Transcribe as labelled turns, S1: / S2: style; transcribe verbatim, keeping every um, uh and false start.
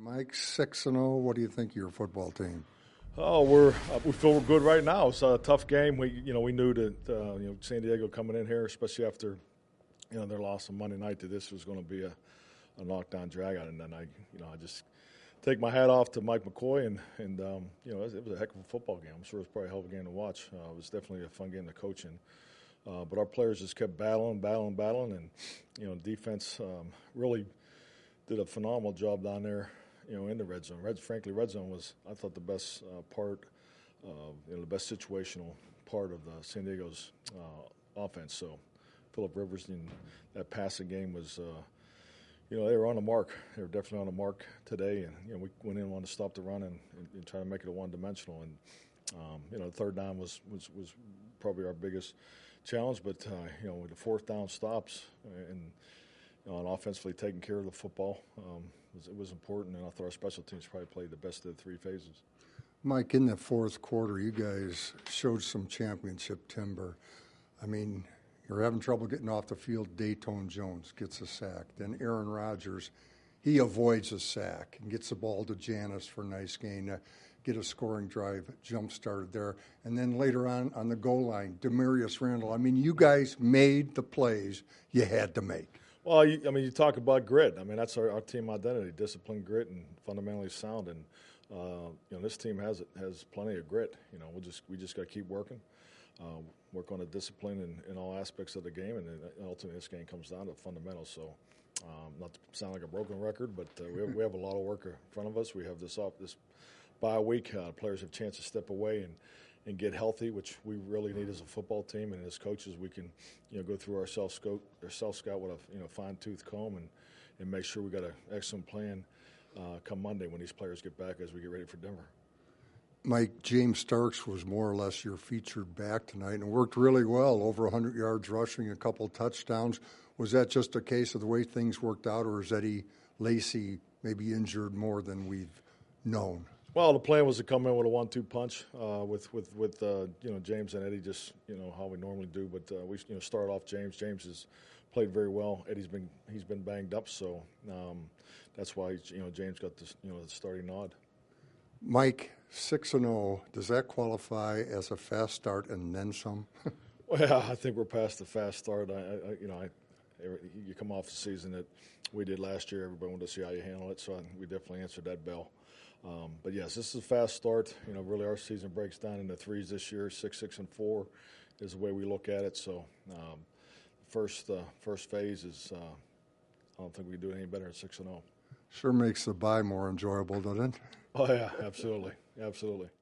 S1: Mike, six and zero. What do you think of your football team?
S2: Oh, we're uh, we feel good right now. It's a tough game. We you know we knew that uh, you know San Diego coming in here, especially after you know their loss on Monday night, that this was going to be a, a knockdown dragout. And then I you know I just take my hat off to Mike McCoy and and um, you know it was, it was a heck of a football game. I'm sure it was probably a hell of a game to watch. Uh, it was definitely a fun game to coach in. Uh, but our players just kept battling, battling, battling, and you know defense um, really did a phenomenal job down there. You know, in the red zone. Red, frankly, red zone was, I thought, the best uh, part, uh, you know, the best situational part of the San Diego's uh, offense. So, Phillip Rivers in that passing game was, uh, you know, they were on the mark. They were definitely on the mark today, and you know, we went in and wanted to stop the run and, and, and try to make it a one-dimensional. And um, you know, the third down was was was probably our biggest challenge. But uh, you know, with the fourth down stops and you know, and offensively taking care of the football. Um, It was, it was important, and I thought our special teams probably played the best of the three phases.
S1: Mike, in the fourth quarter, you guys showed some championship timber. I mean, you're having trouble getting off the field. Dayton Jones gets a sack. Then Aaron Rodgers, he avoids a sack and gets the ball to Janis for a nice gain to get a scoring drive jump-started there. And then later on, on the goal line, Demarius Randall. I mean, you guys made the plays you had to make.
S2: Well, you, I mean, you talk about grit. I mean, that's our, our team identity: discipline, grit, and fundamentally sound. And uh, you know, this team has has plenty of grit. You know, we just we just got to keep working, uh, work on the discipline in, in all aspects of the game, and ultimately, this game comes down to fundamentals. So, um, not to sound like a broken record, but uh, we have, we have a lot of work in front of us. We have this off this bye week. Uh, players have a chance to step away and. and get healthy, which we really need as a football team, and as coaches, we can, you know, go through our self scope, our self scout with a you know fine tooth comb, and, and make sure we got an excellent plan uh, come Monday when these players get back as we get ready for Denver.
S1: Mike, James Starks was more or less your featured back tonight and worked really well, over one hundred yards rushing, a couple touchdowns. Was that just a case of the way things worked out, or is Eddie Lacy maybe injured more than we've known?
S2: Well, the plan was to come in with a one two punch uh, with with with uh, you know James and Eddie, just you know how we normally do. But uh, we you know start off James. James has played very well. Eddie's been he's been banged up, so um, that's why you know James got this you know the starting nod.
S1: Mike, six and zero. Does that qualify as a fast start and then some?
S2: Well, I think we're past the fast start. I, I you know I, you come off the season that we did last year. Everybody wanted to see how you handle it, so I, we definitely answered that bell. Um, but yes, this is a fast start. You know, really, our season breaks down into threes this year. Six, six, and four is the way we look at it. So, um, first, uh, first phase is. Uh, I don't think we can do any better than six and zero.
S1: Sure makes the bye more enjoyable, doesn't it?
S2: Oh yeah, absolutely, absolutely.